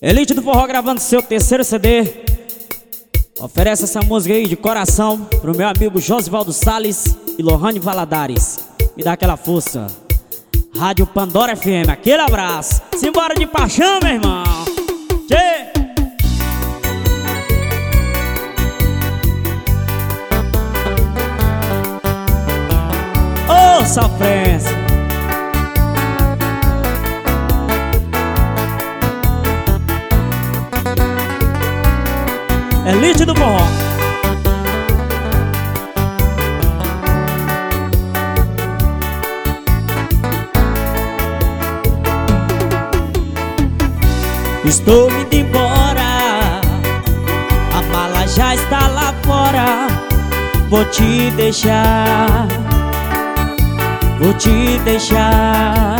Elite do Forró gravando seu terceiro CD. Oferece essa música aí de coração pro meu amigo Josivaldo Salles e Lohane Valadares. Me dá aquela força. Rádio Pandora FM, aquele abraço. Simbora de paixão, meu irmão. Tchê! Ô, sofrência! Elite do Forró. Estou indo embora, a mala já está lá fora. Vou te deixar, vou te deixar.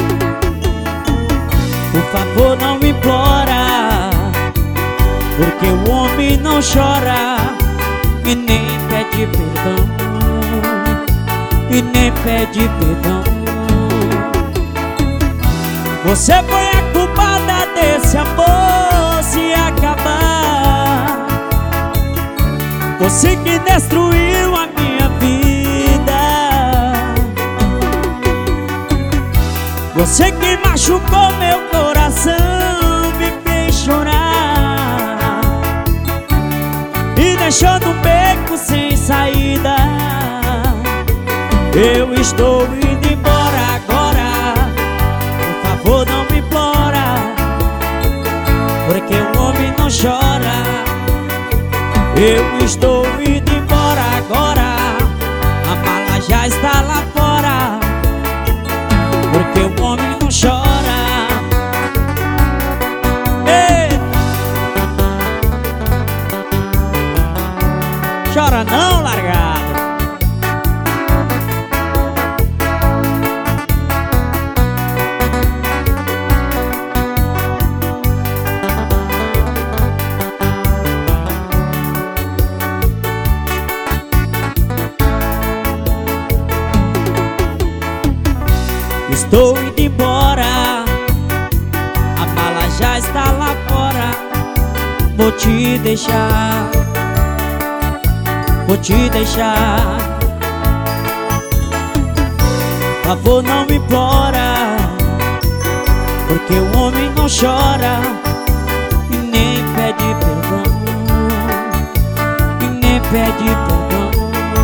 Por favor, não me implora, porque o homem não chora e nem pede perdão, e nem pede perdão. Você foi a culpada desse amor se acabar. Você que destruiu a minha vida. Você que machucou meu coração, me fez chorar e deixando um beco sem saída. Eu estou indo embora agora. Por favor, não me implora, porque o homem não chora. Eu estou indo embora agora. A mala já está lá fora, porque o homem não chora. Chora não, largado. Estou indo embora, a mala já está lá fora. Vou te deixar, vou te deixar. Por favor, não me implora, porque o homem não chora e nem pede perdão, e nem pede perdão.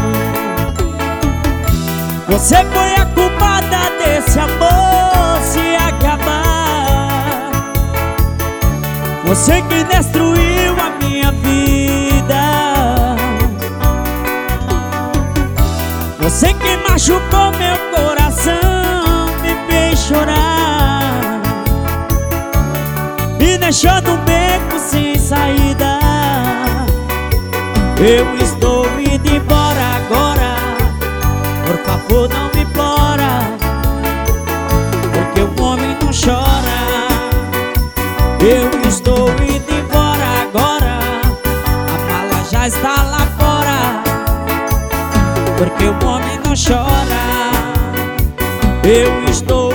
Você foi a culpada desse amor se acabar. Você que destruiu a minha vida. Você que machucou meu coração, me fez chorar e deixando um beco sem saída. Eu estou indo embora agora. Por favor, não me implora, porque o homem não chora. Eu estou indo embora agora. A mala já está lá fora, porque o homem não chora. Eu estou